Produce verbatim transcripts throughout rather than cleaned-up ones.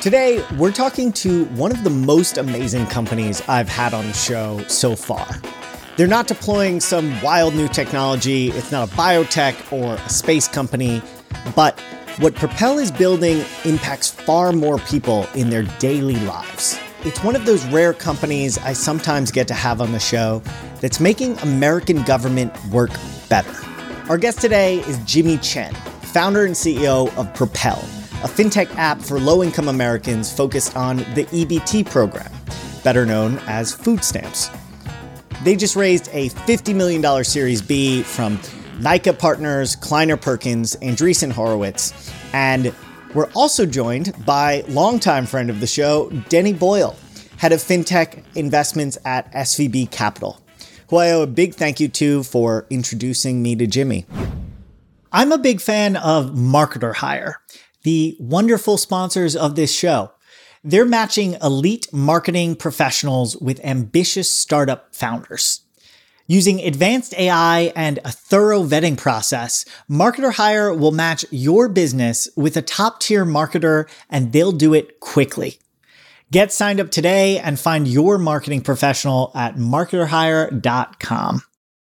Today, we're talking to one of the most amazing companies I've had on the show so far. They're not deploying some wild new technology, it's not a biotech or a space company, but what Propel is building impacts far more people in their daily lives. It's one of those rare companies I sometimes get to have on the show that's making American government work better. Our guest today is Jimmy Chen, founder and C E O of Propel, a fintech app for low-income Americans focused on the E B T program, better known as food stamps. They just raised a fifty million dollars Series B from Nyca Partners, Kleiner Perkins, Andreessen Horowitz, and we're also joined by longtime friend of the show, Denny Boyle, head of fintech investments at S V B Capital, who I owe a big thank you to for introducing me to Jimmy. I'm a big fan of Marketer Hire, the wonderful sponsors of this show. They're matching elite marketing professionals with ambitious startup founders. Using advanced A I and a thorough vetting process, Marketer Hire will match your business with a top-tier marketer, and they'll do it quickly. Get signed up today and find your marketing professional at marketer hire dot com.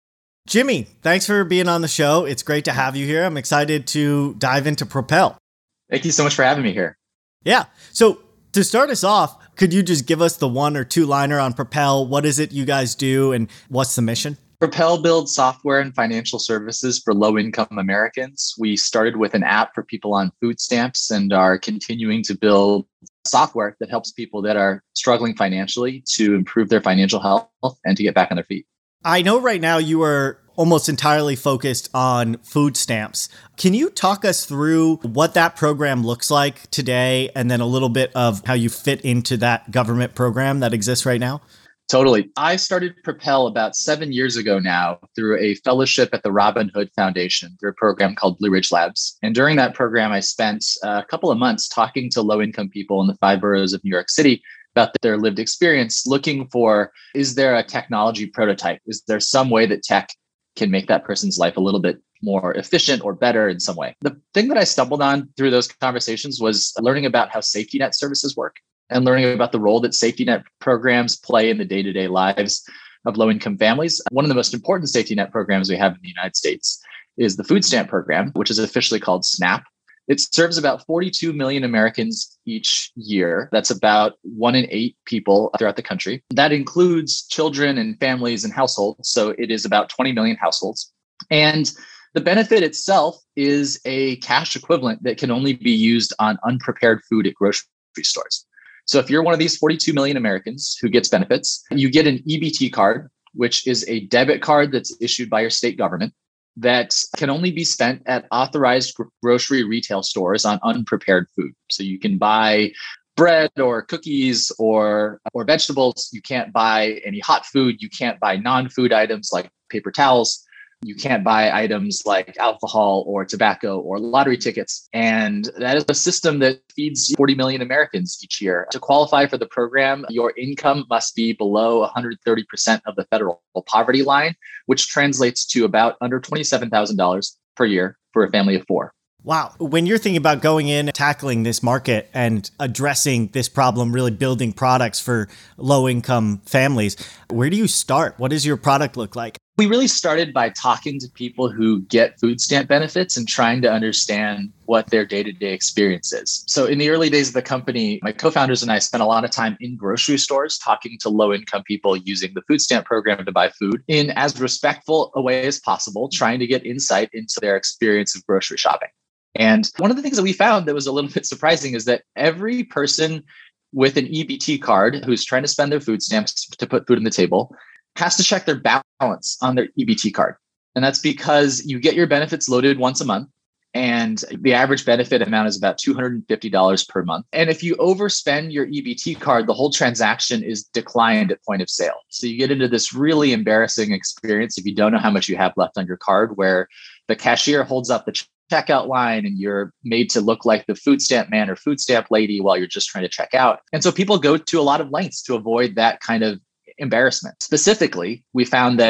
Jimmy, thanks for being on the show. It's great to have you here. I'm excited to dive into Propel. Thank you so much for having me here. Yeah. So to start us off, could you just give us the one or two liner on Propel? What is it you guys do and what's the mission? Propel builds software and financial services for low-income Americans. We started with an app for people on food stamps and are continuing to build software that helps people that are struggling financially to improve their financial health and to get back on their feet. I know right now you are almost entirely focused on food stamps. Can you talk us through what that program looks like today and then a little bit of how you fit into that government program that exists right now? Totally. I started Propel about seven years ago now through a fellowship at the Robin Hood Foundation through a program called Blue Ridge Labs. And during that program, I spent a couple of months talking to low-income people in the five boroughs of New York City about their lived experience, looking for, is there a technology prototype? Is there some way that tech can make that person's life a little bit more efficient or better in some way? The thing that I stumbled on through those conversations was learning about how safety net services work and learning about the role that safety net programs play in the day-to-day lives of low-income families. One of the most important safety net programs we have in the United States is the food stamp program, which is officially called SNAP. It serves about forty-two million Americans each year. That's about one in eight people throughout the country. That includes children and families and households. So it is about twenty million households. And the benefit itself is a cash equivalent that can only be used on unprepared food at grocery stores. So if you're one of these forty-two million Americans who gets benefits, you get an E B T card, which is a debit card that's issued by your state government that can only be spent at authorized grocery retail stores on unprepared food. So you can buy bread or cookies or, or vegetables. You can't buy any hot food. You can't buy non-food items like paper towels. You can't buy items like alcohol or tobacco or lottery tickets. And that is a system that feeds forty million Americans each year. To qualify for the program, your income must be below one hundred thirty percent of the federal poverty line, which translates to about under twenty-seven thousand dollars per year for a family of four. Wow. When you're thinking about going in, tackling this market and addressing this problem, really building products for low-income families, where do you start? What does your product look like? We really started by talking to people who get food stamp benefits and trying to understand what their day-to-day experience is. So in the early days of the company, my co-founders and I spent a lot of time in grocery stores talking to low-income people using the food stamp program to buy food in as respectful a way as possible, trying to get insight into their experience of grocery shopping. And one of the things that we found that was a little bit surprising is that every person with an E B T card who's trying to spend their food stamps to put food on the table has to check their balance on their E B T card. And that's because you get your benefits loaded once a month. And the average benefit amount is about two hundred fifty dollars per month. And if you overspend your E B T card, the whole transaction is declined at point of sale. So you get into this really embarrassing experience if you don't know how much you have left on your card, where the cashier holds up the checkout line and you're made to look like the food stamp man or food stamp lady while you're just trying to check out. And so people go to a lot of lengths to avoid that kind of embarrassment. Specifically, we found that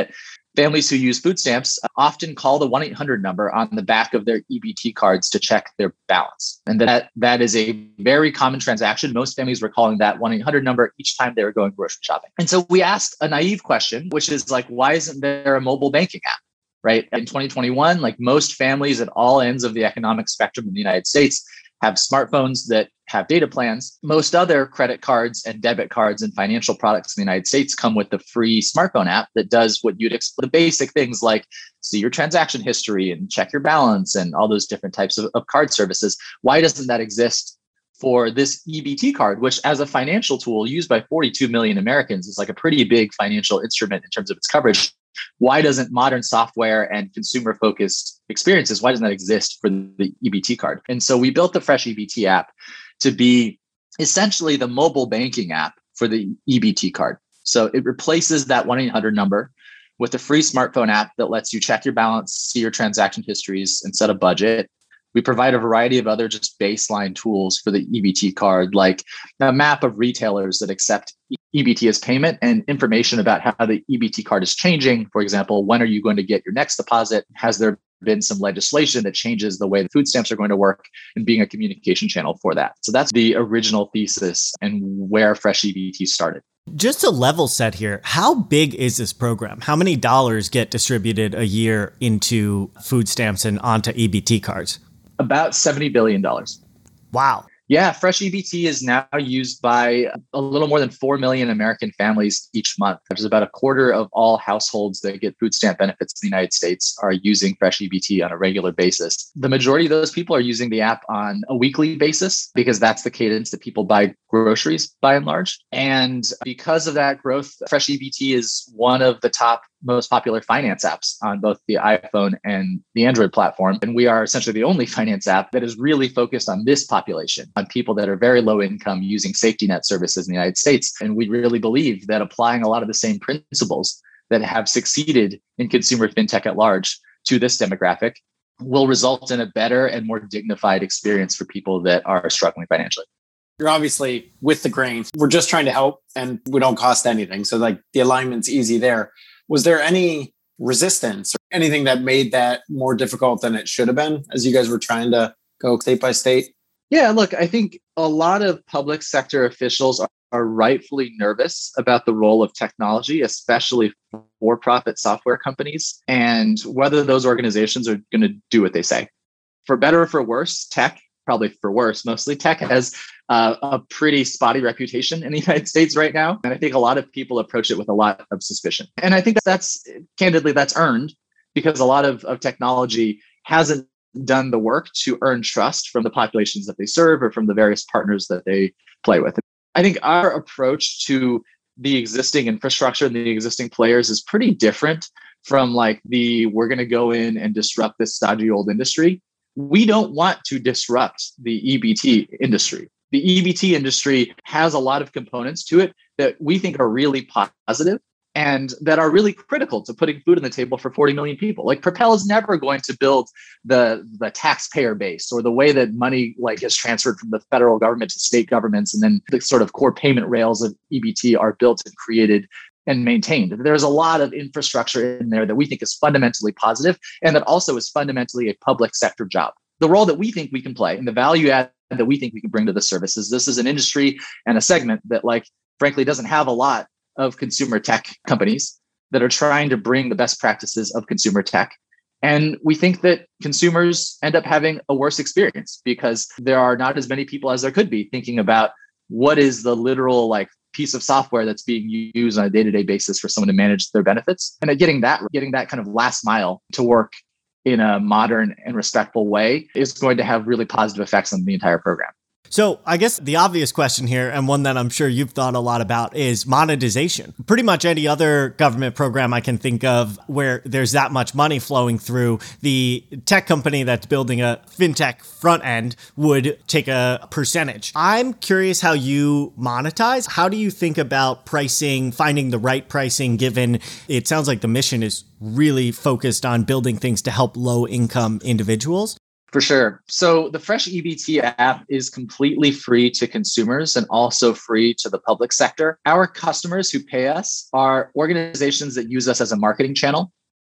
Families who use food stamps often call the one eight hundred number on the back of their E B T cards to check their balance. And that, that is a very common transaction. Most families were calling that one eight hundred number each time they were going grocery shopping. And so we asked a naive question, which is like, why isn't there a mobile banking app? Right? In twenty twenty-one, like most families at all ends of the economic spectrum in the United States have smartphones that have data plans. Most other credit cards and debit cards and financial products in the United States come with the free smartphone app that does what you'd expect, the basic things like see your transaction history and check your balance and all those different types of, of card services. Why doesn't that exist for this E B T card, which as a financial tool used by forty-two million Americans is like a pretty big financial instrument in terms of its coverage? Why doesn't modern software and consumer-focused experiences, why doesn't that exist for the E B T card? And so we built the Fresh E B T app to be essentially the mobile banking app for the E B T card. So it replaces that one eight hundred number with a free smartphone app that lets you check your balance, see your transaction histories, and set a budget. We provide a variety of other just baseline tools for the E B T card, like a map of retailers that accept E B T as payment and information about how the E B T card is changing. For example, when are you going to get your next deposit? Has there been some legislation that changes the way the food stamps are going to work, and being a communication channel for that? So that's the original thesis and where Fresh E B T started. Just to level set here, how big is this program? How many dollars get distributed a year into food stamps and onto E B T cards? About seventy billion dollars. Wow. Yeah, Fresh E B T is now used by a little more than four million American families each month. There's about a quarter of all households that get food stamp benefits in the United States are using Fresh E B T on a regular basis. The majority of those people are using the app on a weekly basis because that's the cadence that people buy groceries by and large. And because of that growth, Fresh E B T is one of the top most popular finance apps on both the iPhone and the Android platform. And we are essentially the only finance app that is really focused on this population, on people that are very low income using safety net services in the United States. And we really believe that applying a lot of the same principles that have succeeded in consumer fintech at large to this demographic will result in a better and more dignified experience for people that are struggling financially. You're obviously with the grain. We're just trying to help and we don't cost anything. So like the alignment's easy there. Was there any resistance or anything that made that more difficult than it should have been as you guys were trying to go state by state? Yeah, look, I think a lot of public sector officials are, are rightfully nervous about the role of technology, especially for-profit software companies, and whether those organizations are going to do what they say. For better or for worse, tech, probably for worse, mostly tech has uh, a pretty spotty reputation in the United States right now. And I think a lot of people approach it with a lot of suspicion. And I think that that's, candidly, that's earned because a lot of, of technology hasn't done the work to earn trust from the populations that they serve or from the various partners that they play with. I think our approach to the existing infrastructure and the existing players is pretty different from like the, we're going to go in and disrupt this stodgy old industry. We don't want to disrupt the E B T industry. The E B T industry has a lot of components to it that we think are really positive and that are really critical to putting food on the table for forty million people. Like Propel is never going to build the, the taxpayer base or the way that money like is transferred from the federal government to state governments. And then the sort of core payment rails of E B T are built and created and maintained. There's a lot of infrastructure in there that we think is fundamentally positive and that also is fundamentally a public sector job. The role that we think we can play and the value add that we think we can bring to the services. This is an industry and a segment that, like, frankly, doesn't have a lot of consumer tech companies that are trying to bring the best practices of consumer tech. And we think that consumers end up having a worse experience because there are not as many people as there could be thinking about what is the literal like piece of software that's being used on a day-to-day basis for someone to manage their benefits. And getting that, getting that kind of last mile to work in a modern and respectful way is going to have really positive effects on the entire program. So I guess the obvious question here, and one that I'm sure you've thought a lot about, is monetization. Pretty much any other government program I can think of where there's that much money flowing through, the tech company that's building a fintech front end would take a percentage. I'm curious how you monetize. How do you think about pricing, finding the right pricing, given it sounds like the mission is really focused on building things to help low-income individuals? For sure. So the Fresh E B T app is completely free to consumers and also free to the public sector. Our customers who pay us are organizations that use us as a marketing channel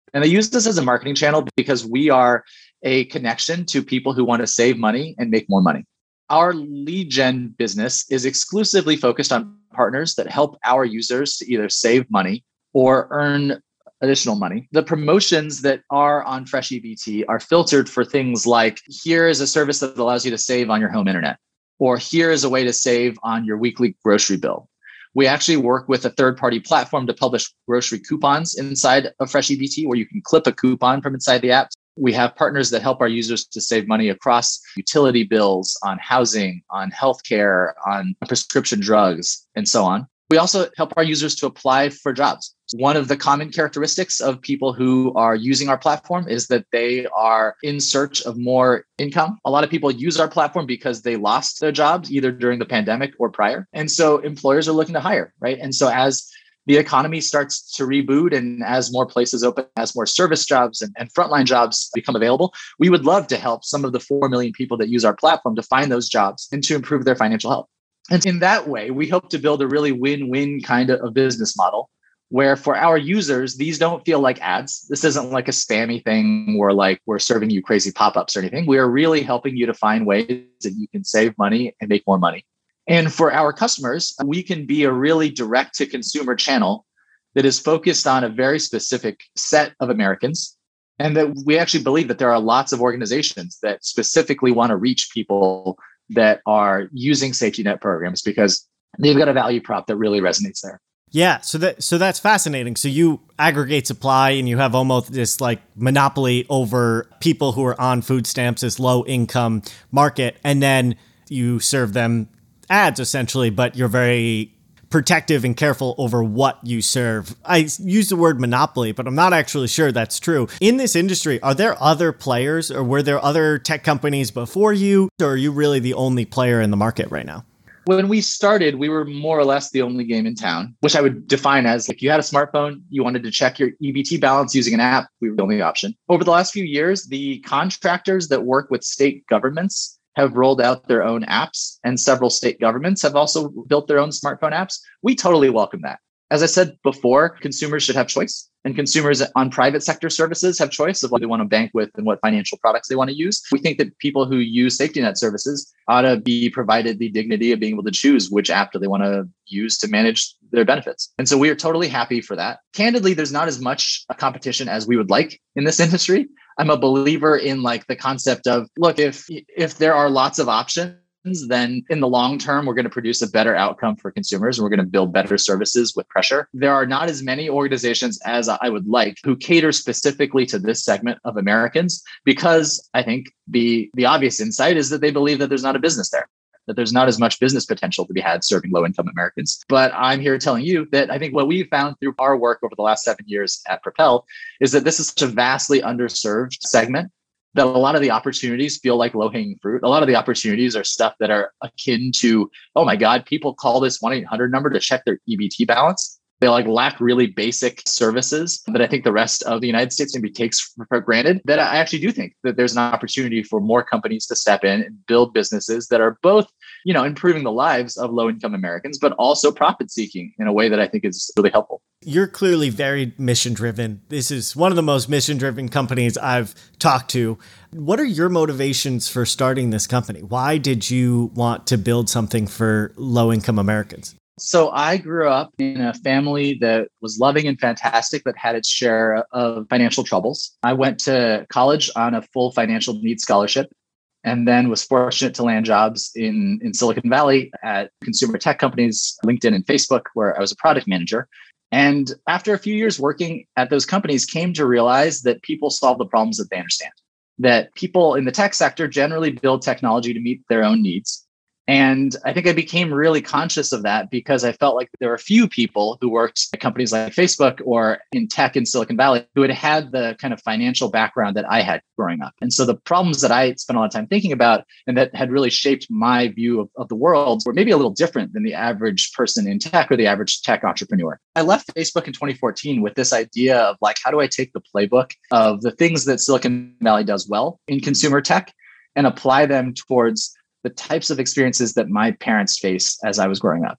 And they use this as a marketing channel because we are a connection to people who want to save money and make more money. Our lead gen business is exclusively focused on partners that help our users to either save money or earn additional money. The promotions that are on FreshEBT are filtered for things like, here is a service that allows you to save on your home internet, or here is a way to save on your weekly grocery bill. We actually work with a third-party platform to publish grocery coupons inside of FreshEBT, where you can clip a coupon from inside the app. We have partners that help our users to save money across utility bills, on housing, on healthcare, on prescription drugs, and so on. We also help our users to apply for jobs. One of the common characteristics of people who are using our platform is that they are in search of more income. A lot of people use our platform because they lost their jobs either during the pandemic or prior. And so employers are looking to hire, right? And so as the economy starts to reboot and as more places open, as more service jobs and, and frontline jobs become available, we would love to help some of the four million people that use our platform to find those jobs and to improve their financial health. And in that way, we hope to build a really win-win kind of business model where for our users, these don't feel like ads. This isn't like a spammy thing where like we're serving you crazy pop-ups or anything. We are really helping you to find ways that you can save money and make more money. And for our customers, we can be a really direct-to-consumer channel that is focused on a very specific set of Americans. And that we actually believe that there are lots of organizations that specifically want to reach people that are using safety net programs because they've got a value prop that really resonates there. Yeah, so that so that's fascinating. So you aggregate supply and you have almost this like monopoly over people who are on food stamps, this low income market, and then you serve them ads essentially, but you're very protective and careful over what you serve. I use the word monopoly, but I'm not actually sure that's true. In this industry, are there other players or were there other tech companies before you, or are you really the only player in the market right now? When we started, we were more or less the only game in town, which I would define as like you had a smartphone, you wanted to check your E B T balance using an app, we were the only option. Over the last few years, the contractors that work with state governments have rolled out their own apps, and several state governments have also built their own smartphone apps. We totally welcome that. As I said before, consumers should have choice, and consumers on private sector services have choice of what they want to bank with and what financial products they want to use. We think that people who use safety net services ought to be provided the dignity of being able to choose which app do they want to use to manage their benefits. And so we are totally happy for that. Candidly, there's not as much a competition as we would like in this industry. I'm a believer in like the concept of, look, if if there are lots of options, then in the long term, we're going to produce a better outcome for consumers and we're going to build better services with pressure. There are not as many organizations as I would like who cater specifically to this segment of Americans, because I think the, the obvious insight is that they believe that there's not a business there, that there's not as much business potential to be had serving low-income Americans. But I'm here telling you that I think what we've found through our work over the last seven years at Propel is that this is such a vastly underserved segment that a lot of the opportunities feel like low-hanging fruit. A lot of the opportunities are stuff that are akin to, oh my God, people call this one eight hundred number to check their E B T balance. They like lack really basic services that I think the rest of the United States maybe takes for granted. That I actually do think that there's an opportunity for more companies to step in and build businesses that are both, you know, improving the lives of low-income Americans, but also profit-seeking in a way that I think is really helpful. You're clearly very mission-driven. This is one of the most mission-driven companies I've talked to. What are your motivations for starting this company? Why did you want to build something for low-income Americans? So I grew up in a family that was loving and fantastic, but had its share of financial troubles. I went to college on a full financial needs scholarship and then was fortunate to land jobs in, in Silicon Valley at consumer tech companies, LinkedIn and Facebook, where I was a product manager. And after a few years working at those companies, came to realize that people solve the problems that they understand, that people in the tech sector generally build technology to meet their own needs. And I think I became really conscious of that because I felt like there were a few people who worked at companies like Facebook or in tech in Silicon Valley who had had the kind of financial background that I had growing up. And so the problems that I spent a lot of time thinking about and that had really shaped my view of, of the world were maybe a little different than the average person in tech or the average tech entrepreneur. I left Facebook in twenty fourteen with this idea of like, how do I take the playbook of the things that Silicon Valley does well in consumer tech and apply them towards the types of experiences that my parents faced as I was growing up.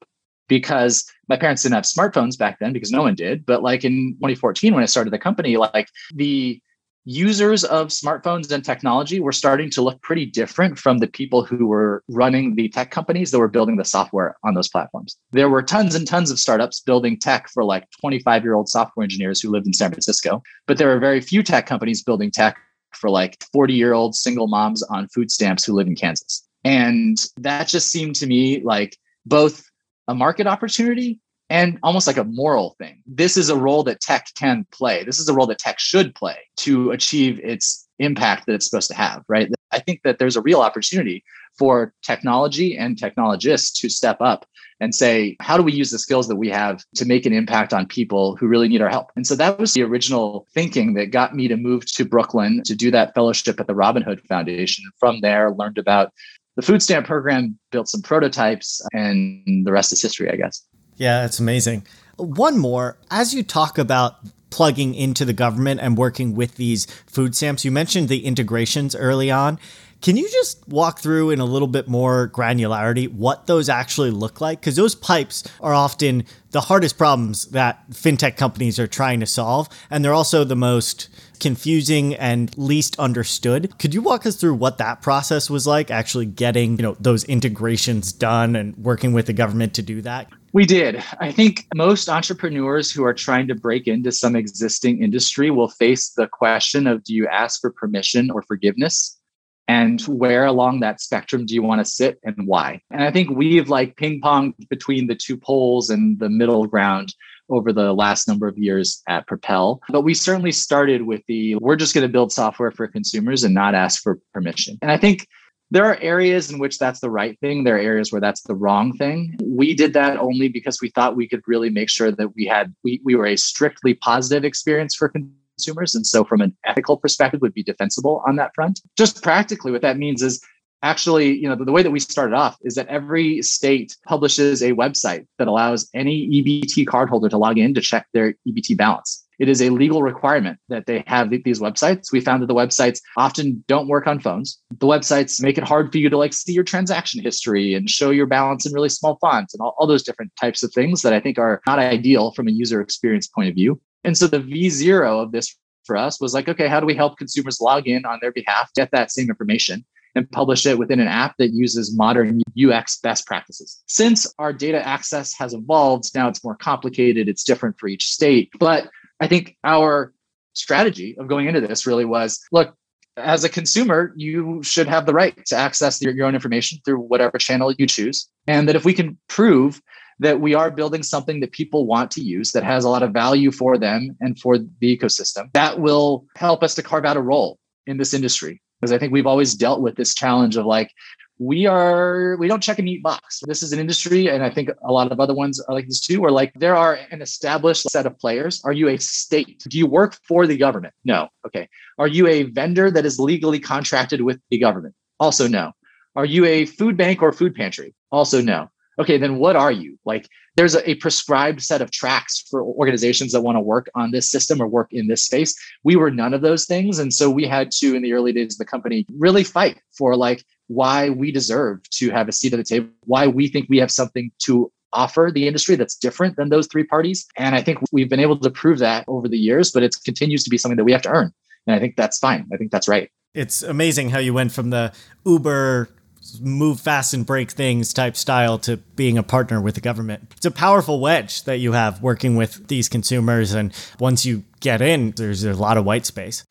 because my parents didn't have smartphones back then because no one did. But like in twenty fourteen, when I started the company, like the users of smartphones and technology were starting to look pretty different from the people who were running the tech companies that were building the software on those platforms. There were tons and tons of startups building tech for like twenty-five-year-old software engineers who lived in San Francisco, but there were very few tech companies building tech for like forty-year-old single moms on food stamps who live in Kansas. And that just seemed to me like both a market opportunity and almost like a moral thing. This is a role that tech can play. This is a role that tech should play to achieve its impact that it's supposed to have, right? I think that there's a real opportunity for technology and technologists to step up and say, how do we use the skills that we have to make an impact on people who really need our help? And so that was the original thinking that got me to move to Brooklyn to do that fellowship at the Robin Hood Foundation. And from there, learned about the food stamp program, built some prototypes, and the rest is history, I guess. Yeah, that's amazing. One more, as you talk about plugging into the government and working with these food stamps, you mentioned the integrations early on. Can you just walk through in a little bit more granularity what those actually look like? Because those pipes are often the hardest problems that fintech companies are trying to solve. And they're also the most confusing and least understood. Could you walk us through what that process was like, actually getting, you know, those integrations done and working with the government to do that? We did. I think most entrepreneurs who are trying to break into some existing industry will face the question of, do you ask for permission or forgiveness? And where along that spectrum do you want to sit and why? And I think we've like ping-ponged between the two poles and the middle ground over the last number of years at Propel. But we certainly started with the, we're just going to build software for consumers and not ask for permission. And I think there are areas in which that's the right thing. There are areas where that's the wrong thing. We did that only because we thought we could really make sure that we had, we, we were a strictly positive experience for consumers. And so from an ethical perspective would be defensible on that front. Just practically what that means is actually, you know, the, the way that we started off is that every state publishes a website that allows any E B T cardholder to log in to check their E B T balance. It is a legal requirement that they have these websites. We found that the websites often don't work on phones. The websites make it hard for you to like see your transaction history and show your balance in really small fonts and all, all those different types of things that I think are not ideal from a user experience point of view. And so the V zero of this for us was like, okay, how do we help consumers log in on their behalf, get that same information, and publish it within an app that uses modern U X best practices? Since our data access has evolved, now it's more complicated, it's different for each state. But I think our strategy of going into this really was, look, as a consumer, you should have the right to access your, your own information through whatever channel you choose. And that if we can prove that we are building something that people want to use, that has a lot of value for them and for the ecosystem, that will help us to carve out a role in this industry. Because I think we've always dealt with this challenge of like, we are, we don't check a neat box. This is an industry, and I think a lot of other ones are like this too, where like there are an established set of players. Are you a state? Do you work for the government? No. Okay. Are you a vendor that is legally contracted with the government? Also no. Are you a food bank or food pantry? Also no. Okay, then what are you? Like there's a, a prescribed set of tracks for organizations that want to work on this system or work in this space. We were none of those things. And so we had to, in the early days of the company, really fight for like why we deserve to have a seat at the table, why we think we have something to offer the industry that's different than those three parties. And I think we've been able to prove that over the years, but it continues to be something that we have to earn. And I think that's fine. I think that's right. It's amazing how you went from the Uber move fast and break things type style to being a partner with the government. It's a powerful wedge that you have working with these consumers. And once you get in, there's a lot of white space.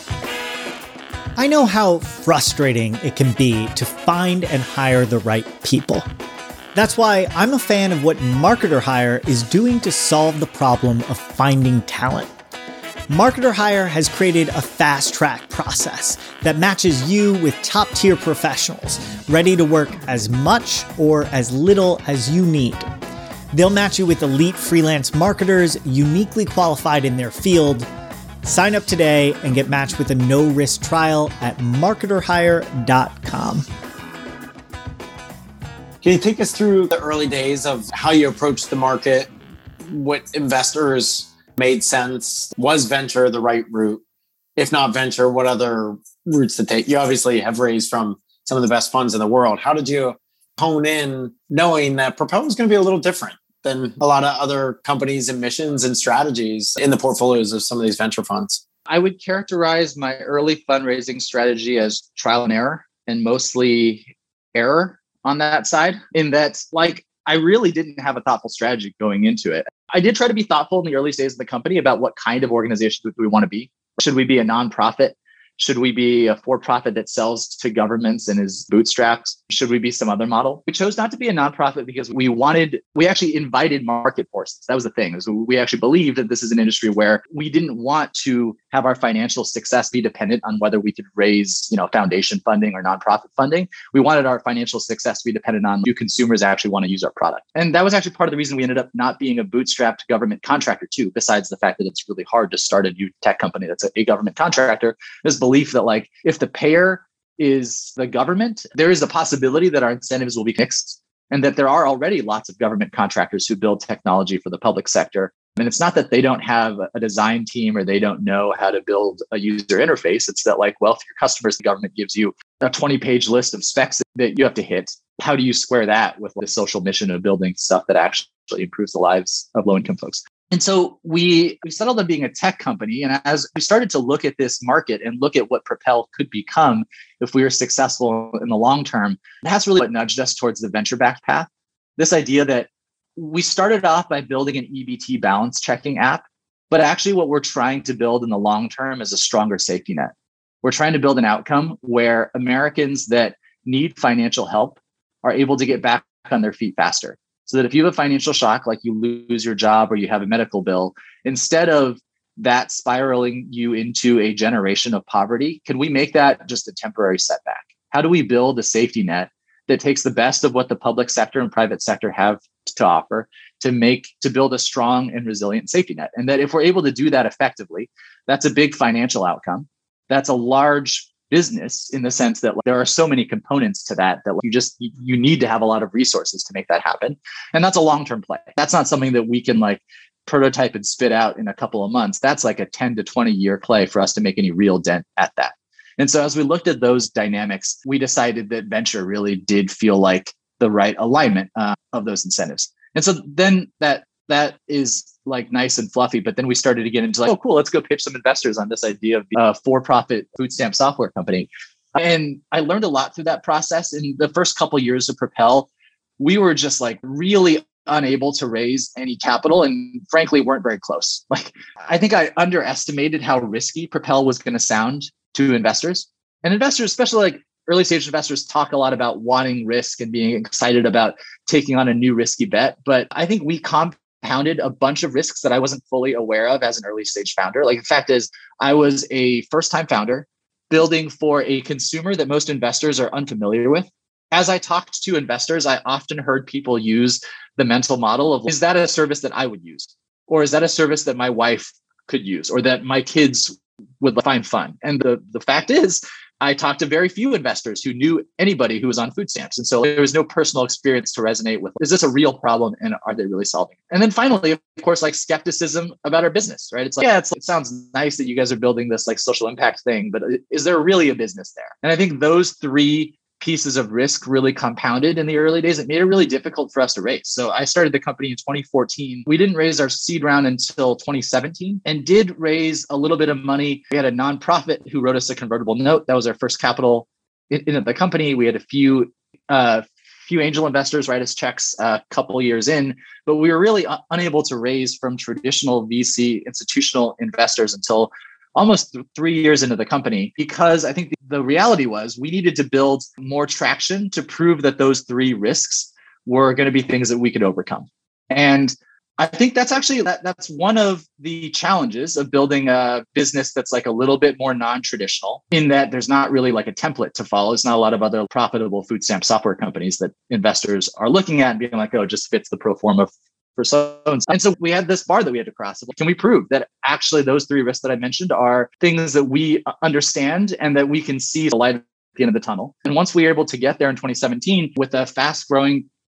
I know how frustrating it can be to find and hire the right people. That's why I'm a fan of what Marketer Hire is doing to solve the problem of finding talent. Marketer Hire has created a fast-track process that matches you with top-tier professionals ready to work as much or as little as you need. They'll match you with elite freelance marketers uniquely qualified in their field. Sign up today and get matched with a no-risk trial at marketer hire dot com. Can you take us through the early days of how you approached the market, what investors made sense? Was venture the right route? If not venture, what other routes to take? You obviously have raised from some of the best funds in the world. How did you hone in knowing that Propel was going to be a little different than a lot of other companies and missions and strategies in the portfolios of some of these venture funds? I would characterize my early fundraising strategy as trial and error, and mostly error on that side, in that, like, I really didn't have a thoughtful strategy going into it. I did try to be thoughtful in the early days of the company about what kind of organization do we want to be. Should we be a nonprofit? Should we be a for-profit that sells to governments and is bootstrapped? Should we be some other model? We chose not to be a nonprofit because we wanted, we actually invited market forces. That was the thing. Is we actually believed that this is an industry where we didn't want to have our financial success be dependent on whether we could raise, you know, foundation funding or nonprofit funding. We wanted our financial success to be dependent on do consumers actually want to use our product. And that was actually part of the reason we ended up not being a bootstrapped government contractor too, besides the fact that it's really hard to start a new tech company that's a, a government contractor. There's belief that, like, if the payer is the government, there is a possibility that our incentives will be fixed, and that there are already lots of government contractors who build technology for the public sector. And it's not that they don't have a design team or they don't know how to build a user interface. It's that, like, well, if your customers, the government gives you a twenty page list of specs that you have to hit, how do you square that with the social mission of building stuff that actually improves the lives of low income folks? And so we, we settled on being a tech company. And as we started to look at this market and look at what Propel could become if we were successful in the long term, that's really what nudged us towards the venture-backed path. This idea that we started off by building an E B T balance checking app, but actually what we're trying to build in the long term is a stronger safety net. We're trying to build an outcome where Americans that need financial help are able to get back on their feet faster. So that if you have a financial shock, like you lose your job or you have a medical bill, instead of that spiraling you into a generation of poverty, can we make that just a temporary setback? How do we build a safety net that takes the best of what the public sector and private sector have to offer to make, to build a strong and resilient safety net? And that if we're able to do that effectively, that's a big financial outcome. That's a large business in the sense that, like, there are so many components to that that you just you need to have a lot of resources to make that happen. And that's a long-term play. That's not something that we can, like, prototype and spit out in a couple of months. That's like a ten to twenty year play for us to make any real dent at that. And so as we looked at those dynamics, we decided that venture really did feel like the right alignment uh, of those incentives. And so then that that is, like, nice and fluffy. But then we started to get into, like, oh, cool, let's go pitch some investors on this idea of a for-profit food stamp software company. And I learned a lot through that process. In the first couple of years of Propel, we were just, like, really unable to raise any capital, and frankly, weren't very close. Like, I think I underestimated how risky Propel was going to sound to investors. And investors, especially like early stage investors, talk a lot about wanting risk and being excited about taking on a new risky bet. But I think we comp compounded a bunch of risks that I wasn't fully aware of as an early stage founder. Like, the fact is, I was a first time founder building for a consumer that most investors are unfamiliar with. As I talked to investors, I often heard people use the mental model of, is that a service that I would use? Or is that a service that my wife could use, or that my kids would find fun? And the, the fact is, I talked to very few investors who knew anybody who was on food stamps. And so there was no personal experience to resonate with. Is this a real problem? And are they really solving it? And then finally, of course, like, skepticism about our business, right? It's like, yeah, it's, it sounds nice that you guys are building this, like, social impact thing, but is there really a business there? And I think those three pieces of risk really compounded in the early days. It made it really difficult for us to raise. So I started the company in twenty fourteen. We didn't raise our seed round until twenty seventeen, and did raise a little bit of money. We had a nonprofit who wrote us a convertible note. That was our first capital in, in the company. We had a few uh, few angel investors write us checks a couple of years in, but we were really un- unable to raise from traditional V C institutional investors until almost th- three years into the company, because I think the, the reality was we needed to build more traction to prove that those three risks were going to be things that we could overcome. And I think that's actually, that, that's one of the challenges of building a business that's, like, a little bit more non-traditional, in that there's not really, like, a template to follow. There's not a lot of other profitable food stamp software companies that investors are looking at and being like, oh, it just fits the pro forma for so and so. And so we had this bar that we had to cross. Can we prove that actually those three risks that I mentioned are things that we understand and that we can see the light at the end of the tunnel? And once we were able to get there in twenty seventeen with a fast growing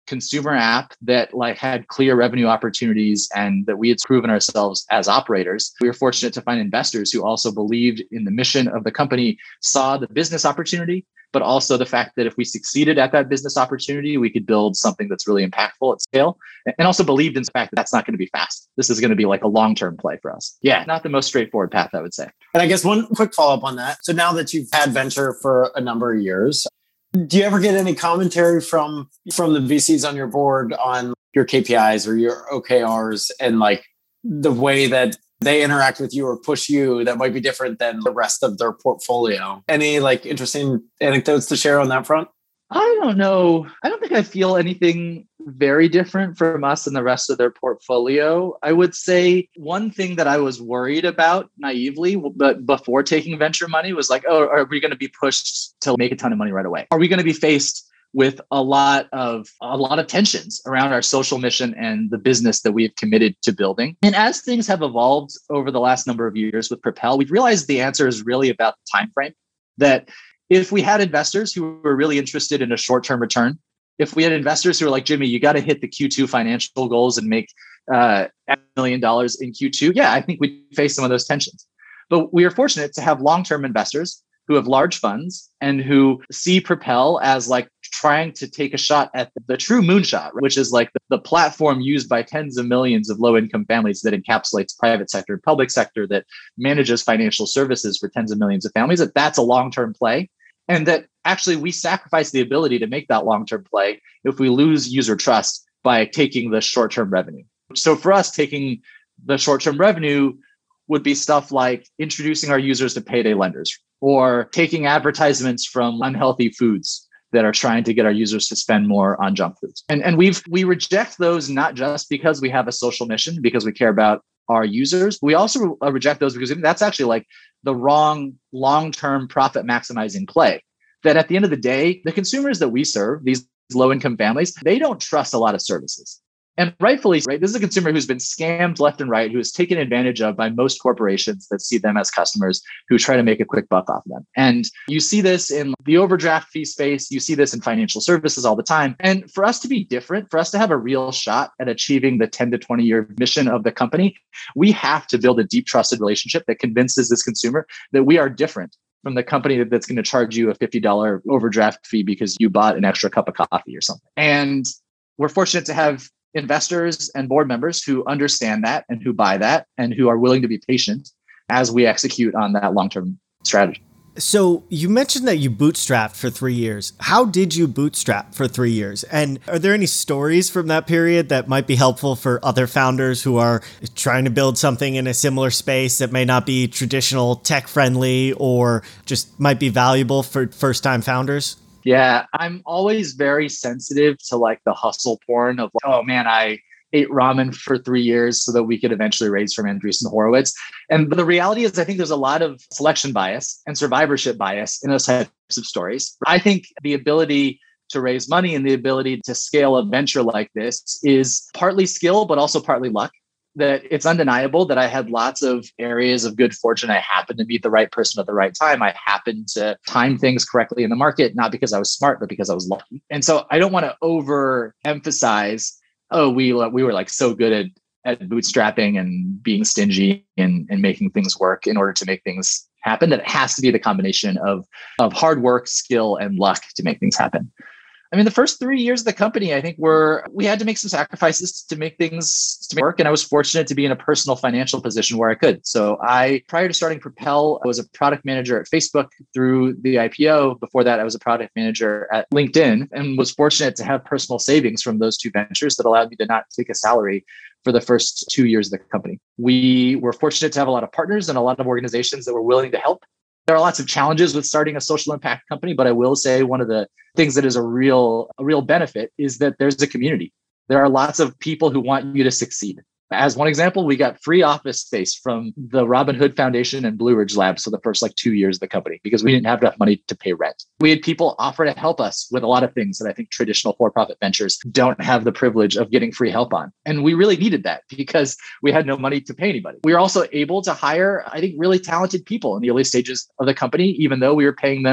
consumer app that like had clear revenue opportunities and that we had proven ourselves as operators. We were fortunate to find investors who also believed in the mission of the company, saw the business opportunity, but also the fact that if we succeeded at that business opportunity, we could build something that's really impactful at scale, and also believed in the fact that that's not going to be fast. This is going to be like a long-term play for us. Yeah, not the most straightforward path, I would say. And I guess one quick follow-up on that. So now that you've had venture for a number of years, do you ever get any commentary from from the V Cs on your board on your K P Is or your O K Rs and like the way that they interact with you or push you that might be different than the rest of their portfolio? Any like interesting anecdotes to share on that front? I don't know. I don't think I feel anything very different from us and the rest of their portfolio. I would say one thing that I was worried about naively, but before taking venture money was like, oh, are we going to be pushed to make a ton of money right away? Are we going to be faced with a lot of a lot of tensions around our social mission and the business that we've committed to building? And as things have evolved over the last number of years with Propel, we've realized the answer is really about the time frame. That if we had investors who were really interested in a short-term return, if we had investors who were like, Jimmy, you got to hit the Q two financial goals and make uh, a million dollars in Q two, yeah, I think we'd face some of those tensions. But we are fortunate to have long-term investors who have large funds and who see Propel as like trying to take a shot at the true moonshot, which is like the, the platform used by tens of millions of low-income families that encapsulates private sector and public sector, that manages financial services for tens of millions of families, that that's a long-term play. And that actually we sacrifice the ability to make that long-term play if we lose user trust by taking the short-term revenue. So for us, taking the short-term revenue would be stuff like introducing our users to payday lenders or taking advertisements from unhealthy foods that are trying to get our users to spend more on junk foods. And, and we've we reject those not just because we have a social mission, because we care about our users. We also reject those because that's actually like the wrong long-term profit maximizing play. That at the end of the day, the consumers that we serve, these low-income families, they don't trust a lot of services. And rightfully, right, this is a consumer who's been scammed left and right, who is taken advantage of by most corporations that see them as customers who try to make a quick buck off of them. And you see this in the overdraft fee space. You see this in financial services all the time. And for us to be different, for us to have a real shot at achieving the ten to twenty year mission of the company, we have to build a deep trusted relationship that convinces this consumer that we are different from the company that's going to charge you a fifty dollars overdraft fee because you bought an extra cup of coffee or something. And we're fortunate to have investors and board members who understand that and who buy that and who are willing to be patient as we execute on that long-term strategy. So you mentioned that you bootstrapped for three years. How did you bootstrap for three years? And are there any stories from that period that might be helpful for other founders who are trying to build something in a similar space that may not be traditional tech friendly or just might be valuable for first-time founders? Yeah, I'm always very sensitive to like the hustle porn of, like, oh man, I ate ramen for three years so that we could eventually raise from Andreessen Horowitz. And the reality is, I think there's a lot of selection bias and survivorship bias in those types of stories. I think the ability to raise money and the ability to scale a venture like this is partly skill, but also partly luck. That it's undeniable that I had lots of areas of good fortune. I happened to meet the right person at the right time. I happened to time things correctly in the market, not because I was smart, but because I was lucky. And so I don't want to overemphasize, oh, we, we were like so good at, at bootstrapping and being stingy and, and making things work in order to make things happen. That it has to be the combination of, of hard work, skill, and luck to make things happen. I mean, the first three years of the company, I think we're, we had to make some sacrifices to make things to make work. And I was fortunate to be in a personal financial position where I could. So I, prior to starting Propel, I was a product manager at Facebook through the I P O. Before that, I was a product manager at LinkedIn and was fortunate to have personal savings from those two ventures that allowed me to not take a salary for the first two years of the company. We were fortunate to have a lot of partners and a lot of organizations that were willing to help. There are lots of challenges with starting a social impact company, but I will say one of the things that is a real, a real benefit is that there's a community. There are lots of people who want you to succeed. As one example, we got free office space from the Robinhood Foundation and Blue Ridge Labs for the first like two years of the company because we didn't have enough money to pay rent. We had people offer to help us with a lot of things that I think traditional for-profit ventures don't have the privilege of getting free help on. And we really needed that because we had no money to pay anybody. We were also able to hire, I think, really talented people in the early stages of the company, even though we were paying them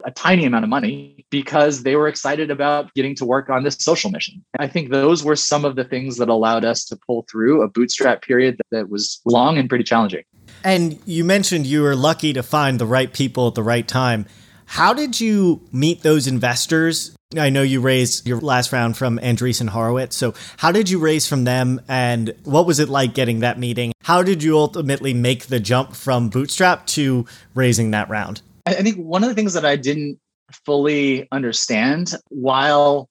a tiny amount of money because they were excited about getting to work on this social mission. And I think those were some of the things that allowed us to pull through a bootstrap period that, that was long and pretty challenging. And you mentioned you were lucky to find the right people at the right time. How did you meet those investors? I know you raised your last round from Andreessen Horowitz. So how did you raise from them, and what was it like getting that meeting? How did you ultimately make the jump from bootstrap to raising that round? I think one of the things that I didn't fully understand while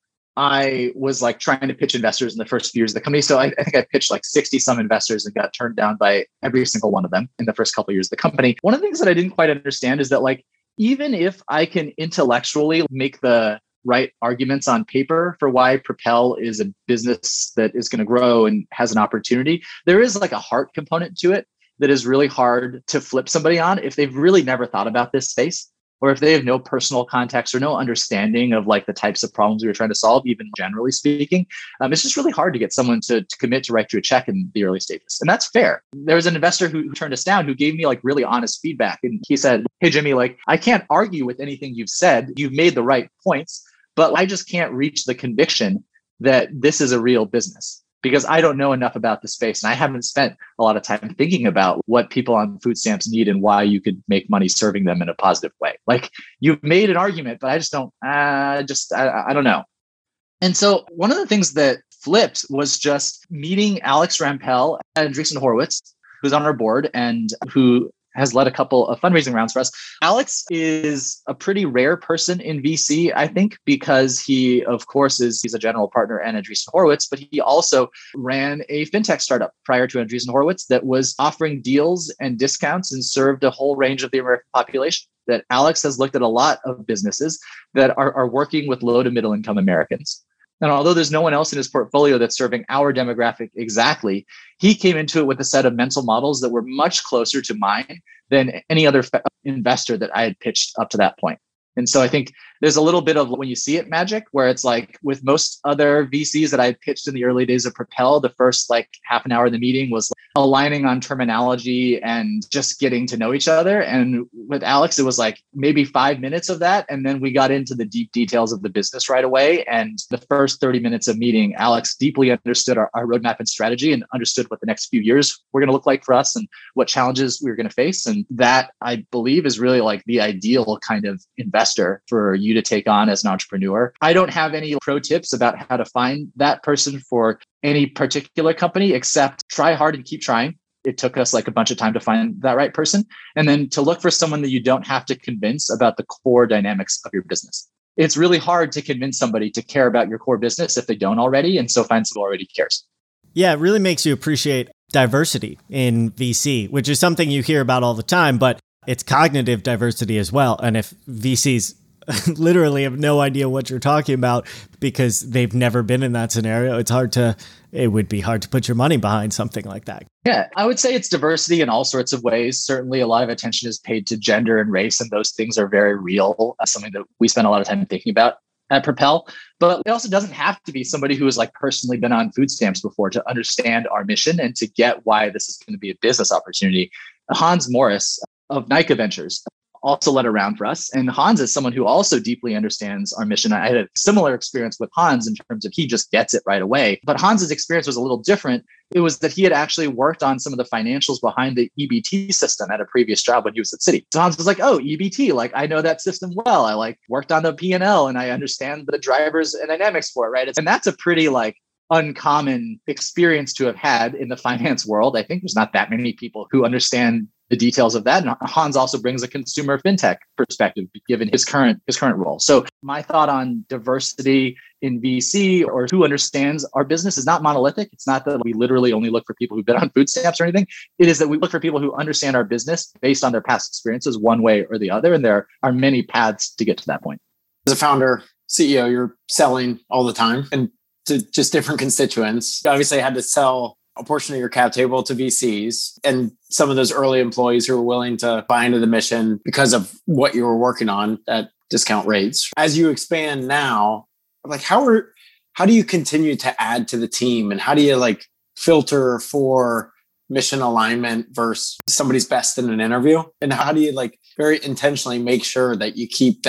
I was like trying to pitch investors in the first few years of the company. So I, I think I pitched like sixty some investors and got turned down by every single one of them in the first couple of years of the company. One of the things that I didn't quite understand is that like, even if I can intellectually make the right arguments on paper for why Propel is a business that is going to grow and has an opportunity, there is like a heart component to it that is really hard to flip somebody on if they've really never thought about this space, or if they have no personal context or no understanding of like the types of problems we were trying to solve, even generally speaking. Um, it's just really hard to get someone to, to commit to write you a check in the early stages. And that's fair. There was an investor who, who turned us down, who gave me like really honest feedback. And he said, hey, Jimmy, like, I can't argue with anything you've said. You've made the right points, but I just can't reach the conviction that this is a real business, because I don't know enough about the space. And I haven't spent a lot of time thinking about what people on food stamps need and why you could make money serving them in a positive way. Like, you've made an argument, but I just don't, uh, just, I, I don't know. And so one of the things that flipped was just meeting Alex Rampell and Andreessen Horowitz, who's on our board and who has led a couple of fundraising rounds for us. Alex is a pretty rare person in V C, I think, because he, of course, is he's a general partner at Andreessen Horowitz, but he also ran a fintech startup prior to Andreessen Horowitz that was offering deals and discounts and served a whole range of the American population. That Alex has looked at a lot of businesses that are, are working with low to middle income Americans. And although there's no one else in his portfolio that's serving our demographic exactly, he came into it with a set of mental models that were much closer to mine than any other fe- investor that I had pitched up to that point. And so I think there's a little bit of when you see it magic, where it's like with most other V Cs that I had pitched in the early days of Propel, the first like half an hour of the meeting was like aligning on terminology and just getting to know each other. And with Alex, it was like maybe five minutes of that. And then we got into the deep details of the business right away. And the first thirty minutes of meeting, Alex deeply understood our, our roadmap and strategy and understood what the next few years were going to look like for us and what challenges we were going to face. And that, I believe, is really like the ideal kind of investor for you to take on as an entrepreneur. I don't have any pro tips about how to find that person for any particular company, except try hard and keep trying. It took us like a bunch of time to find that right person. And then to look for someone that you don't have to convince about the core dynamics of your business. It's really hard to convince somebody to care about your core business if they don't already. And so find someone who already cares. Yeah, it really makes you appreciate diversity in V C, which is something you hear about all the time, but it's cognitive diversity as well. And if V Cs literally have no idea what you're talking about because they've never been in that scenario, it's hard to, it would be hard to put your money behind something like that. Yeah, I would say it's diversity in all sorts of ways. Certainly a lot of attention is paid to gender and race, and those things are very real. That's something that we spend a lot of time thinking about at Propel. But it also doesn't have to be somebody who has like personally been on food stamps before to understand our mission and to get why this is going to be a business opportunity. Hans Morris of Nika Ventures also led a round for us. And Hans is someone who also deeply understands our mission. I had a similar experience with Hans in terms of he just gets it right away. But Hans's experience was a little different. It was that he had actually worked on some of the financials behind the E B T system at a previous job when he was at Citi. So Hans was like, oh, E B T, like I know that system well. I like worked on the P and L and I understand the drivers and dynamics for it, right? And that's a pretty like uncommon experience to have had in the finance world. I think there's not that many people who understand the details of that. And Hans also brings a consumer fintech perspective, given his current his current role. So my thought on diversity in V C, or who understands our business, is not monolithic. It's not that we literally only look for people who've been on food stamps or anything. It is that we look for people who understand our business based on their past experiences one way or the other. And there are many paths to get to that point. As a founder, C E O, you're selling all the time and to just different constituents. You obviously had to sell a portion of your cap table to V Cs and some of those early employees who were willing to buy into the mission because of what you were working on at discount rates. As you expand now, like how are how do you continue to add to the team, and how do you like filter for mission alignment versus somebody's best in an interview? And how do you like very intentionally make sure that you keep that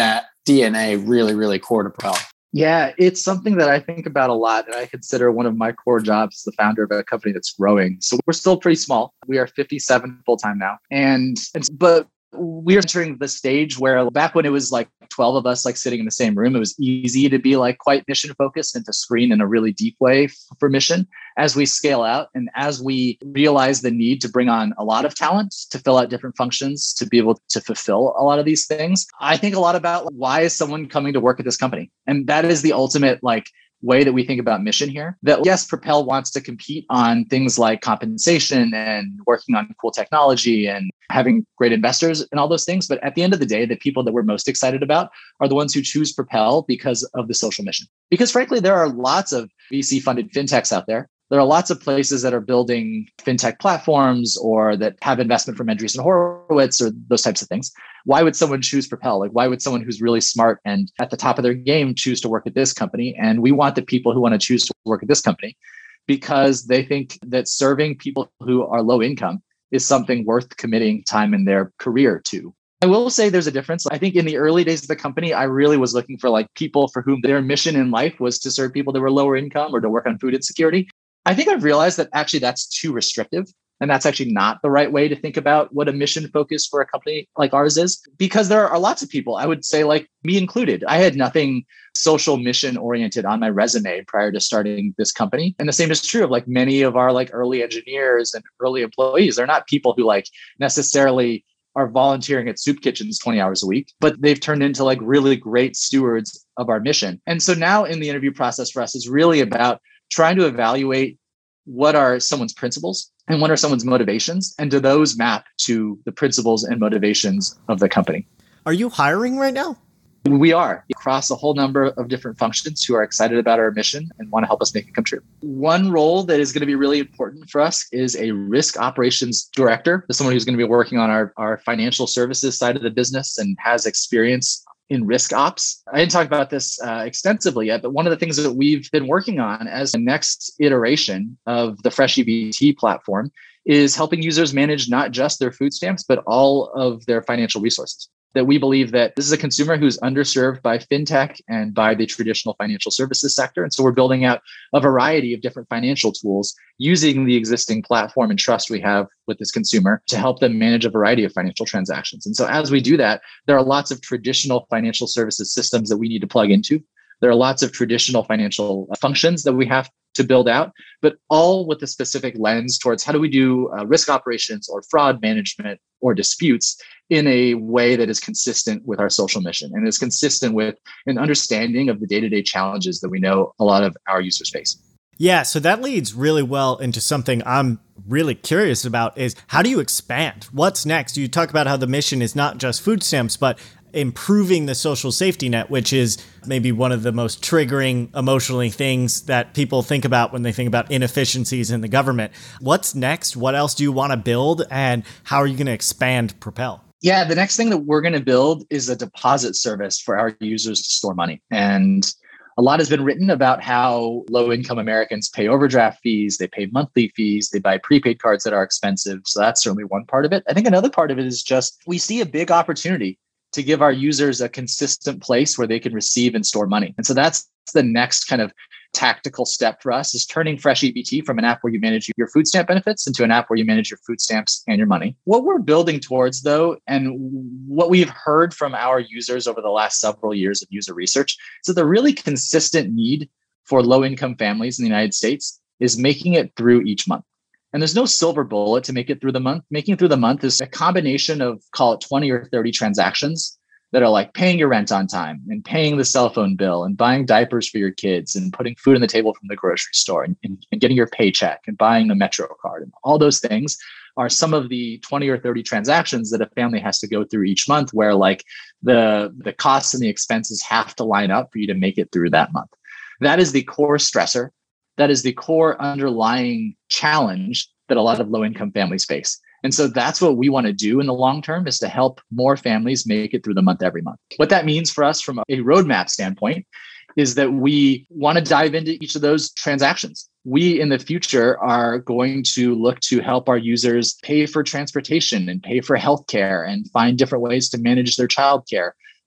D N A really, really core to Propel? Yeah, it's something that I think about a lot, and I consider one of my core jobs as the founder of a company that's growing. So we're still pretty small. We are fifty-seven full-time now. And, and but we're entering the stage where back when it was like twelve of us like sitting in the same room, it was easy to be like quite mission focused and to screen in a really deep way for mission. As we scale out and as we realize the need to bring on a lot of talent to fill out different functions to be able to fulfill a lot of these things, I think a lot about like, why is someone coming to work at this company? And that is the ultimate like way that we think about mission here. That yes, Propel wants to compete on things like compensation and working on cool technology and having great investors and all those things. But at the end of the day, the people that we're most excited about are the ones who choose Propel because of the social mission. Because frankly, there are lots of V C funded fintechs out there. There are lots of places that are building fintech platforms or that have investment from Andreessen Horowitz or those types of things. Why would someone choose Propel? Like, why would someone who's really smart and at the top of their game choose to work at this company? And we want the people who want to choose to work at this company because they think that serving people who are low income is something worth committing time in their career to. I will say there's a difference. I think in the early days of the company, I really was looking for like people for whom their mission in life was to serve people that were lower income or to work on food insecurity. I think I've realized that actually that's too restrictive. And that's actually not the right way to think about what a mission focus for a company like ours is, because there are lots of people, I would say like me included. I had nothing social mission oriented on my resume prior to starting this company. And the same is true of like many of our like early engineers and early employees. They're not people who like necessarily are volunteering at soup kitchens twenty hours a week, but they've turned into like really great stewards of our mission. And so now in the interview process for us is really about trying to evaluate what are someone's principles and what are someone's motivations, and do those map to the principles and motivations of the company. Are you hiring right now? We are across a whole number of different functions who are excited about our mission and want to help us make it come true. One role that is going to be really important for us is a risk operations director, someone who's going to be working on our, our financial services side of the business and has experience in risk ops. I didn't talk about this uh, extensively yet, but one of the things that we've been working on as the next iteration of the FreshEBT platform is helping users manage not just their food stamps, but all of their financial resources. That we believe that this is a consumer who's underserved by fintech and by the traditional financial services sector. And so we're building out a variety of different financial tools using the existing platform and trust we have with this consumer to help them manage a variety of financial transactions. And so as we do that, there are lots of traditional financial services systems that we need to plug into. There are lots of traditional financial functions that we have to build out, but all with a specific lens towards how do we do uh, risk operations or fraud management or disputes in a way that is consistent with our social mission and is consistent with an understanding of the day-to-day challenges that we know a lot of our users face. Yeah, so that leads really well into something I'm really curious about is how do you expand? What's next? You talk about how the mission is not just food stamps, but improving the social safety net, which is maybe one of the most triggering emotionally things that people think about when they think about inefficiencies in the government. What's next? What else do you want to build? And how are you going to expand Propel? Yeah, the next thing that we're going to build is a deposit service for our users to store money. And a lot has been written about how low-income Americans pay overdraft fees, they pay monthly fees, they buy prepaid cards that are expensive. So that's certainly one part of it. I think another part of it is just we see a big opportunity to give our users a consistent place where they can receive and store money. And so that's the next kind of tactical step for us is turning FreshEBT from an app where you manage your food stamp benefits into an app where you manage your food stamps and your money. What we're building towards though, and what we've heard from our users over the last several years of user research, is that the really consistent need for low-income families in the United States is making it through each month. And there's no silver bullet to make it through the month. Making it through the month is a combination of, call it twenty or thirty transactions that are like paying your rent on time and paying the cell phone bill and buying diapers for your kids and putting food on the table from the grocery store and, and, and getting your paycheck and buying the Metro card. And all those things are some of the twenty or thirty transactions that a family has to go through each month where like the, the costs and the expenses have to line up for you to make it through that month. That is the core stressor. That is the core underlying challenge that a lot of low-income families face. And so that's what we want to do in the long term is to help more families make it through the month every month. What that means for us from a roadmap standpoint is that we want to dive into each of those transactions. We in the future are going to look to help our users pay for transportation and pay for healthcare and find different ways to manage their childcare.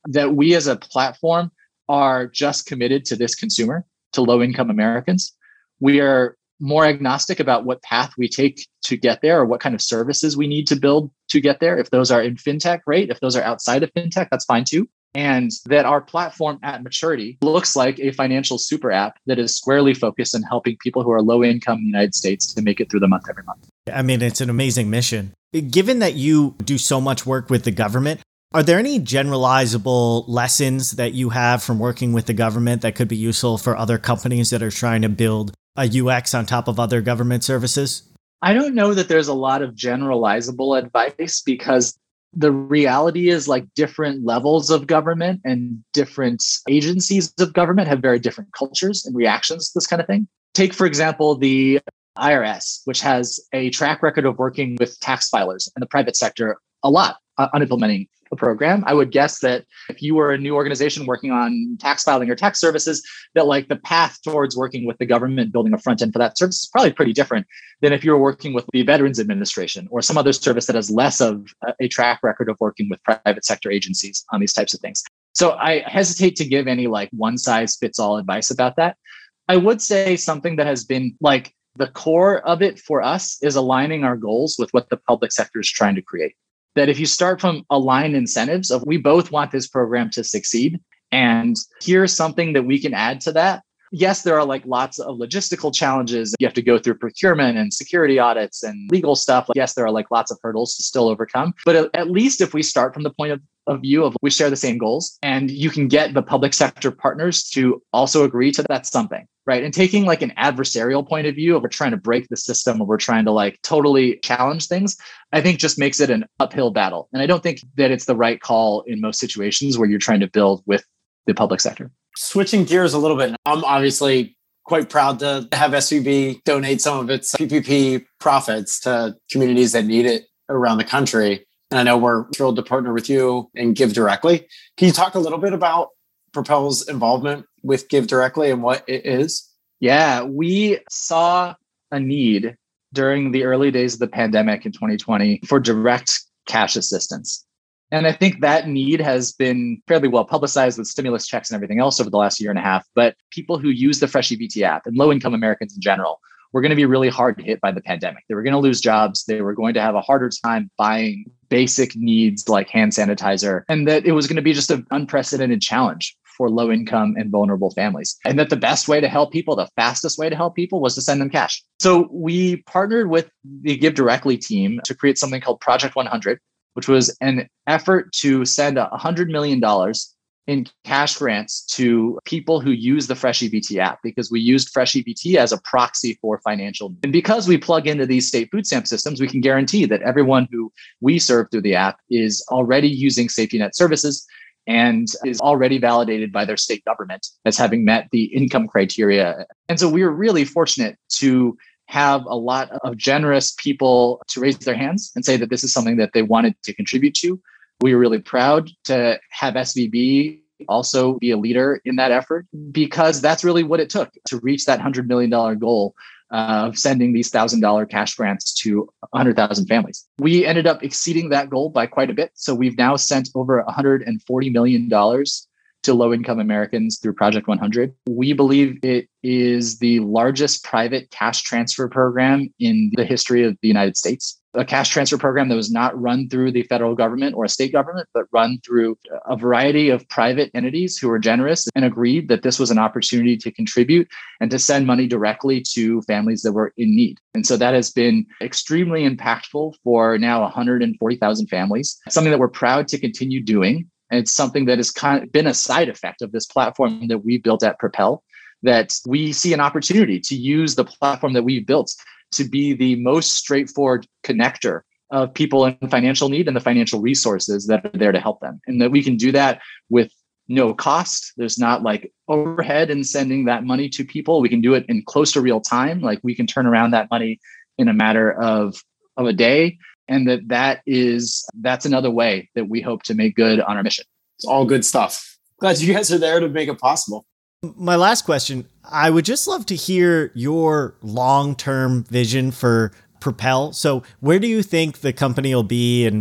that we as a platform are just committed to this consumer, to low-income Americans. We are more agnostic about what path we take to get there or what kind of services we need to build to get there. If those are in fintech, great. If those are outside of fintech, that's fine too. And that our platform at maturity looks like a financial super app that is squarely focused on helping people who are low income in the United States to make it through the month every month. I mean, it's an amazing mission. Given that you do so much work with the government, are there any generalizable lessons that you have from working with the government that could be useful for other companies that are trying to build a U X on top of other government services? I don't know that there's a lot of generalizable advice because the reality is like different levels of government and different agencies of government have very different cultures and reactions to this kind of thing. Take, for example, the I R S, which has a track record of working with tax filers and the private sector a lot uh, on implementing the program. I would guess that if you were a new organization working on tax filing or tax services, that like the path towards working with the government, building a front end for that service is probably pretty different than if you were working with the Veterans Administration or some other service that has less of a track record of working with private sector agencies on these types of things. So I hesitate to give any like one size fits all advice about that. I would say something that has been like the core of it for us is aligning our goals with what the public sector is trying to create. That if you start from aligned incentives of we both want this program to succeed, and here's something that we can add to that. Yes, there are like lots of logistical challenges. You have to go through procurement and security audits and legal stuff. Yes, there are like lots of hurdles to still overcome. But at least if we start from the point of, of view of we share the same goals and you can get the public sector partners to also agree to that's something, right? And taking like an adversarial point of view of we're trying to break the system or we're trying to like totally challenge things, I think just makes it an uphill battle. And I don't think that it's the right call in most situations where you're trying to build with the public sector. Switching gears a little bit, I'm obviously quite proud to have S V B donate some of its P P P profits to communities that need it around the country. And I know we're thrilled to partner with you and Give Directly. Can you talk a little bit about Propel's involvement with Give Directly and what it is? Yeah, we saw a need during the early days of the pandemic in twenty twenty for direct cash assistance. And I think that need has been fairly well publicized with stimulus checks and everything else over the last year and a half. But people who use the FreshEBT app and low-income Americans in general were going to be really hard hit by the pandemic. They were going to lose jobs. They were going to have a harder time buying basic needs like hand sanitizer, and that it was going to be just an unprecedented challenge for low-income and vulnerable families. And that the best way to help people, the fastest way to help people was to send them cash. So we partnered with the Give Directly team to create something called Project one hundred, which was an effort to send one hundred million dollars in cash grants to people who use the FreshEBT app, because we used FreshEBT as a proxy for financial. And because we plug into these state food stamp systems, we can guarantee that everyone who we serve through the app is already using safety net services and is already validated by their state government as having met the income criteria. And so we were really fortunate to have a lot of generous people to raise their hands and say that this is something that they wanted to contribute to. We were really proud to have S V B also be a leader in that effort, because that's really what it took to reach that one hundred million dollars goal of sending these one thousand dollars cash grants to one hundred thousand families. We ended up exceeding that goal by quite a bit. So we've now sent over one hundred forty million dollars to low-income Americans through Project one hundred. We believe it is the largest private cash transfer program in the history of the United States. A cash transfer program that was not run through the federal government or a state government, but run through a variety of private entities who were generous and agreed that this was an opportunity to contribute and to send money directly to families that were in need. And so that has been extremely impactful for now one hundred forty thousand families, something that we're proud to continue doing. And it's something that has kind of been a side effect of this platform that we built at Propel, that we see an opportunity to use the platform that we've built to be the most straightforward connector of people in financial need and the financial resources that are there to help them. And that we can do that with no cost. There's not like overhead in sending that money to people. We can do it in close to real time. Like we can turn around that money in a matter of, of a day. And that that is, that's another way that we hope to make good on our mission. It's all good stuff. Glad you guys are there to make it possible. My last question, I would just love to hear your long-term vision for Propel. So where do you think the company will be in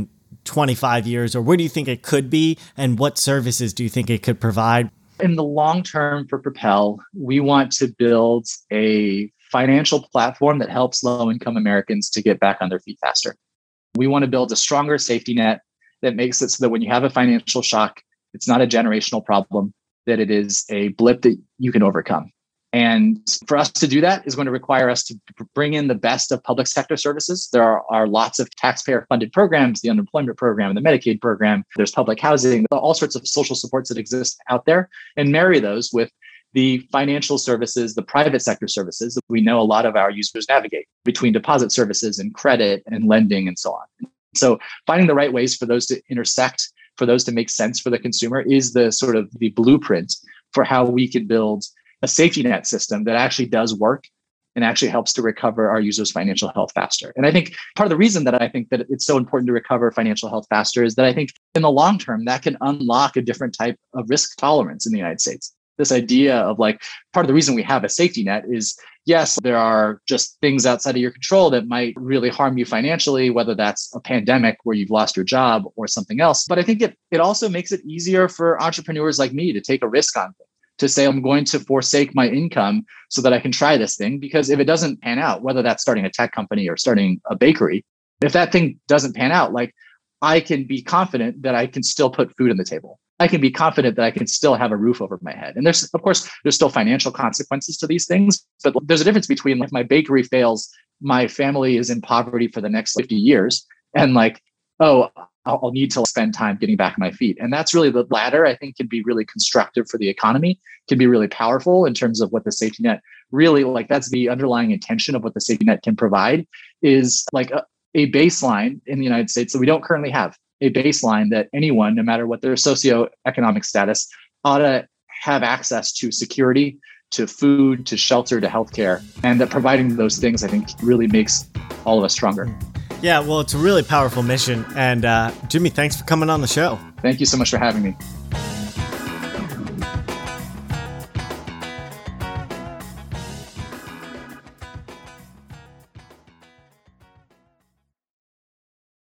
twenty-five years, or where do you think it could be? And what services do you think it could provide? In the long term for Propel, we want to build a financial platform that helps low-income Americans to get back on their feet faster. We want to build a stronger safety net that makes it so that when you have a financial shock, it's not a generational problem, that it is a blip that you can overcome. And for us to do that is going to require us to bring in the best of public sector services. There are, are lots of taxpayer-funded programs, the unemployment program, the Medicaid program, there's public housing, all sorts of social supports that exist out there, and marry those with the financial services, the private sector services that we know a lot of our users navigate between deposit services and credit and lending and so on. So finding the right ways for those to intersect, for those to make sense for the consumer is the sort of the blueprint for how we can build a safety net system that actually does work and actually helps to recover our users' financial health faster. And I think part of the reason that I think that it's so important to recover financial health faster is that I think in the long term, that can unlock a different type of risk tolerance in the United States. This idea of like, part of the reason we have a safety net is, yes, there are just things outside of your control that might really harm you financially, whether that's a pandemic where you've lost your job or something else. But I think it, it also makes it easier for entrepreneurs like me to take a risk on things, to say, I'm going to forsake my income so that I can try this thing. Because if it doesn't pan out, whether that's starting a tech company or starting a bakery, if that thing doesn't pan out, like I can be confident that I can still put food on the table. I can be confident that I can still have a roof over my head. And there's, of course, there's still financial consequences to these things, but there's a difference between like my bakery fails, my family is in poverty for the next fifty years, and like, oh, I'll need to spend time getting back on my feet. And that's really the latter, I think, can be really constructive for the economy, can be really powerful in terms of what the safety net really, like that's the underlying intention of what the safety net can provide, is like a, a baseline in the United States that we don't currently have. A baseline that anyone, no matter what their socioeconomic status, ought to have access to security, to food, to shelter, to healthcare. And that providing those things, I think, really makes all of us stronger. Yeah, well, it's a really powerful mission. And uh, Jimmy, thanks for coming on the show. Thank you so much for having me.